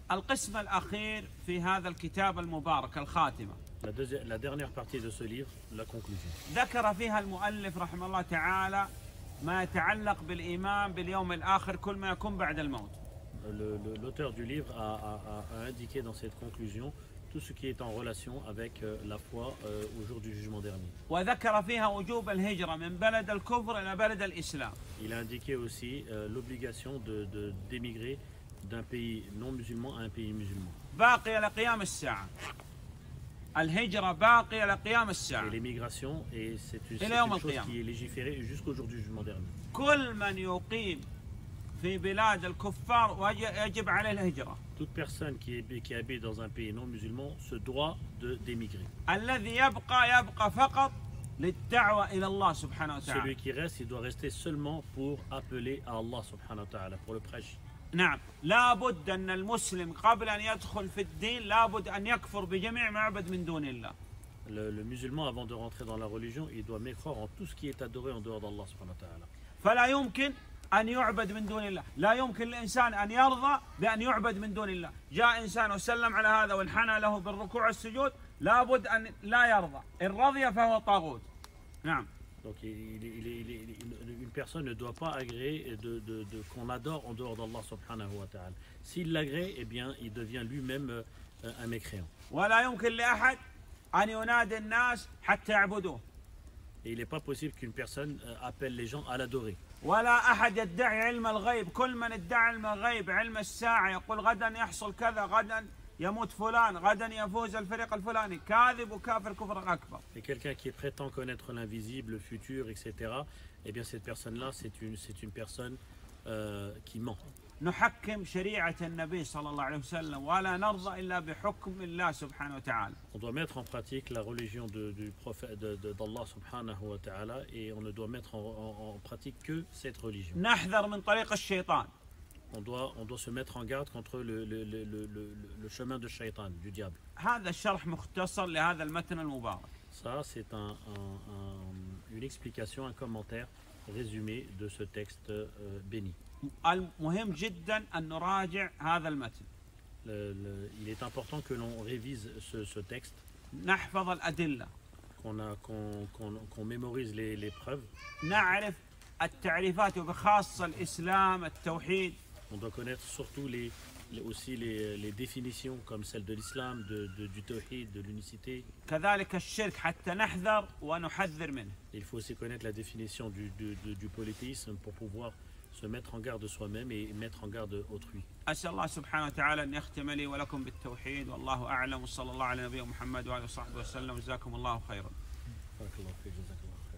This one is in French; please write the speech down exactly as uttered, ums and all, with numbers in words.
القسم الأخير في هذا الكتاب المبارك الخاتمة. La, deuxième, la dernière partie de ce livre, la conclusion. ذكر فيها المؤلف رحمه الله تعالى ما يتعلق بالإيمان باليوم الآخر كل ما يكون بعد الموت. L'auteur du livre a, a, a indiqué dans cette conclusion tout ce qui est en relation avec euh, la foi euh, au jour du jugement dernier. وذكر فيها وجوب الهجرة من بلد الكفر إلى بلد الإسلام. Il a indiqué aussi euh, l'obligation de, de, d'émigrer d'un pays non musulman à un pays musulman. باقي إلى قيام الساعة. الهجرة باقي إلى قيام الساعة. Et l'émigration, et c'est une, c'est une chose qui est légiférée jusqu'au jour du jugement dernier. كل من يقيم في بلاد الكفار يجب عليه الهجرة. Toute personne qui, est, qui habite dans un pays non musulman se doit de d'émigrer. الذي يبقى يبقى فقط للدعوة إلى الله سبحانه وتعالى. Celui qui reste, il doit rester seulement pour appeler à Allah subhanahu wa ta'ala, pour le prêche. نعم، لابد أن المسلم قبل أن يدخل في الدين لابد أن يكفر بجميع ما يعبد من دون الله. Le, le musulman, avant de rentrer dans la religion, il doit mécroire en tout ce qui est adoré en dehors d'Allah subhanahu wa ta'ala. فلا يمكن أن يعبد من دون الله، لا يمكن للإنسان أن يرضى بأن يعبد من دون الله. جاء إنسان وسلم على هذا وانحنى له بالركوع والسجود، لابد أن لا يرضى، إن رضي فهو طاغوت. نعم. Donc il, il, il, il, il, une personne ne doit pas agréer de, de, de, qu'on adore en dehors d'Allah subhanahu wa ta'ala. S'il l'agrée, eh bien il devient lui-même euh, un mécréant. ولا يمكن لأحد أن ينادي الناس حتى يعبدوه. Et il n'est pas possible qu'une personne euh, appelle les gens à l'adorer. ولا أحد يدعي علم الغيب، كل من ادعى علم الغيب علم الساعة يقول غدا يحصل كذا، غدا يموت فلان، غدا يفوز الفريق الفلاني، كاذب وكافر كفرا أكبر. Et quelqu'un qui prétend connaître l'invisible, le futur, et cetera, eh bien cette personne-là, c'est une, c'est une personne euh, qui ment. نحكم شريعة النبي صلى الله عليه وسلم ولا نرضى إلا بحكم الله سبحانه وتعالى. On doit mettre en pratique la religion de, du prophète de, de, d'Allah subhanahu wa ta'ala et on ne doit mettre en, en, en pratique que cette religion. نحذر من طريق الشيطان. On doit, on doit se mettre en garde contre le, le, le, le, le, le chemin de shaitan, du diable. هذا الشرح مختصر لهذا المتن المبارك. Ça, c'est un, un, un, une explication, un commentaire résumé de ce texte euh, béni. المهم جدا أن نراجع هذا المتن. Le, le, il est important que l'on révise ce, ce texte. نحفظ الأدلة. Qu'on a, qu'on, qu'on, qu'on mémorise les, les preuves. نعرف التعريفات وبخاصة الإسلام التوحيد. On doit connaître surtout les, les, aussi les, les définitions comme celle de l'islam, de, de, du tawhid, de l'unicité. كذلك الشرك حتى نحذر ونحذر منه. Il faut aussi connaître la définition du, du, du, du polythéisme pour pouvoir se mettre en garde de soi-même et mettre en garde autrui. أسأل الله سبحانه وتعالى أن يختم لي ولكم بالتوحيد والله أعلم وصلى الله على نبينا محمد وعلى صحبه وسلم جزاكم الله خيرا. بارك الله فيك جزاك الله خير.